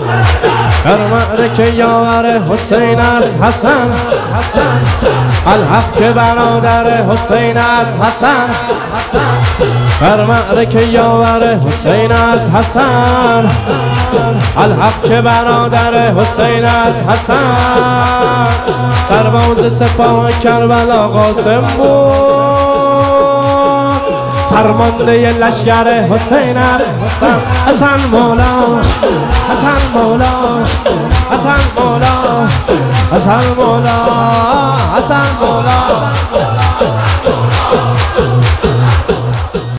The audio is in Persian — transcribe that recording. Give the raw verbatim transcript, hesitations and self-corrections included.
در معرکه یاور حسین است حسن، الحق که برادر حسین است حسن. در معرکه یاور حسین است حسن، الحق که برادر حسین است حسن. سرباز سپاه کربلا قاسم بود، فرمانده لشکر حسین است حسن. حسن مولا، حسن مولا، حسن مولا، حسن مولا، حسن مولا.